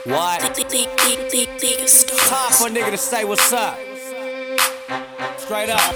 What? Time for a nigga to say what's up. Straight up.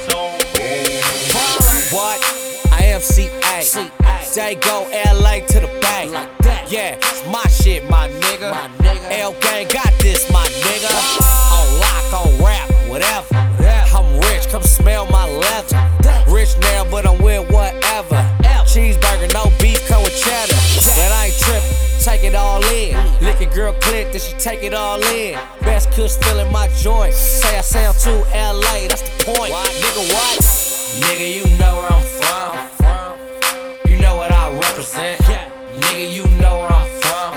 What? I am CA. J go LA to the bank. Yeah, it's my shit, my nigga. L gang got this, my nigga. On lock, on rap, whatever. I'm rich, come smell my leather. Rich now, but I'm with whatever. Cheeseburger, no beef, come with cheddar. But I ain't trippin', take it all in. Lick a girl click, then she take it all in. Best kush still in my joint. Say I sound too LA, that's the point. Nigga, what? Nigga, you know where I'm from. You know what I represent. Nigga, you know where I'm from.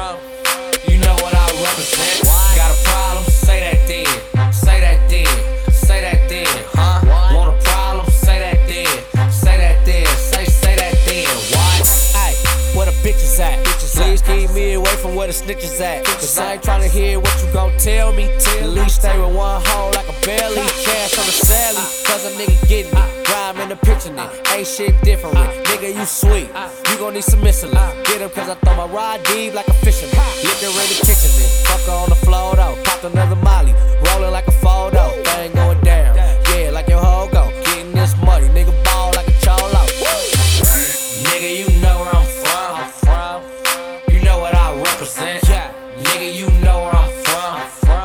You know what I represent. Got a problem? Say that then. Say that then. Say that then, huh? Want a problem? Say that then. Say that then. Say that then. What? Ay, where the bitches at? Please keep me away from where the snitches at. Cause I ain't tryna hear what you gon' tell me. At least stay with one hole like a belly. Cash on the sally, cause a nigga getting it. Rhyme in the picture, ain't shit different. Nigga, you sweet, you gon' need some missile. Get him cause I throw my rod deep like a fisherman. Liquor in the kitchen, fuck her on the floor though. Popped another molly, rolling like a photo. Thing going down, yeah, like your hoe go. Getting this money, nigga ball like a cholo. Nigga, you know where I'm from. You know what I represent. Nigga, you know where I'm from.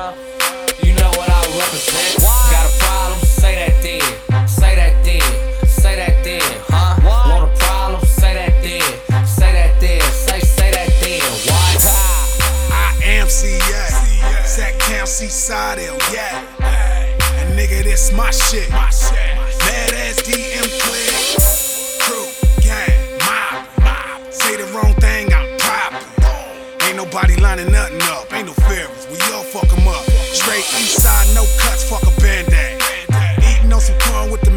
You know what I represent. Got a problem? Say that then. Say that then. Say that then, huh? Want a problem? Say that then. Say that then. Say that then. What? I am CA. Sac Town, Seaside, yeah. And nigga, this my shit. Bad ass DM click. Crew, gang, mob. Say the wrong thing, I'm poppin'. Ain't nobody lining nothing up. Ain't no favorites, we all fuck 'em up. Straight east side, no cuts, fuck a band-aid. Eating on some corn with the